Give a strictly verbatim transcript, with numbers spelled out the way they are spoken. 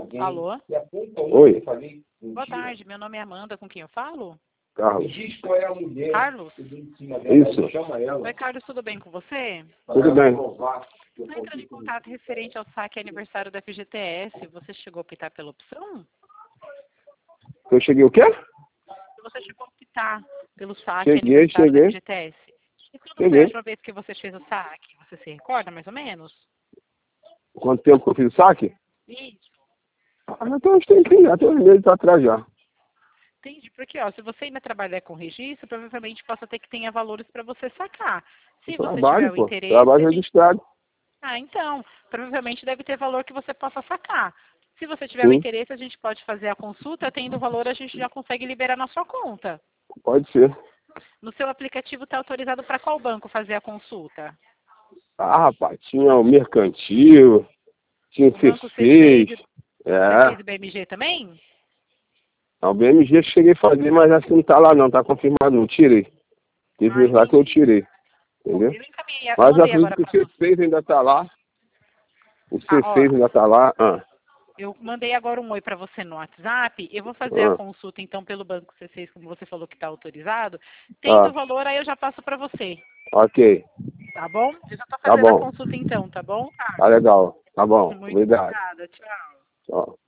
Alô? Oi. Boa tarde, meu nome é Amanda, com quem eu falo? Carlos. Carlos? Isso. Oi, Carlos, tudo bem com você? Tudo bem. Estou entrando em contato referente ao saque aniversário da F G T S. Você chegou a optar pela opção? Eu cheguei o quê? Você chegou a optar pelo saque Cheguei, aniversário da cheguei. F G T S? E quando foi Cheguei. a última vez que você fez o saque? Você se recorda, mais ou menos? Quanto tempo que eu fiz o saque? Isso. Ah, então acho que tem que ir, até uns meses atrás já. Entendi, porque ó, se você ainda trabalhar com registro, provavelmente possa ter que tenha valores para você sacar. Se você tiver Trabalho, o pô. interesse... Trabalho a gente- registrado. Ah, então, provavelmente deve ter valor que você possa sacar. Se você tiver o Sim, interesse, a gente pode fazer a consulta, tendo o valor a gente já consegue liberar na sua conta. pode ser. No seu aplicativo está autorizado para qual banco fazer a consulta? Ah, rapaz, tinha o mercantil, tinha o O banco C seis. C seis, C seis É. e B M G também? O B M G eu cheguei a fazer, mas acho que não tá lá não, tá confirmado não, tirei. Teve Ah, vezes lá que eu entendi. tirei, Bom, entendeu? eu encaminhei, eu Mas eu mandei acredito agora que o para C você. seis ainda tá lá. O Ah, C ó, seis ainda tá lá. Ah, eu mandei agora um oi para você no WhatsApp. Eu vou fazer a ah, consulta então pelo banco C seis, como você falou que está autorizado. Tendo ah, o valor, aí eu já passo para você. ok. Tá bom? Eu já estou Tá fazendo a bom. consulta então, tá bom? Tá legal. Tá bom. Muito Obrigado. obrigada. Tchau. Tchau.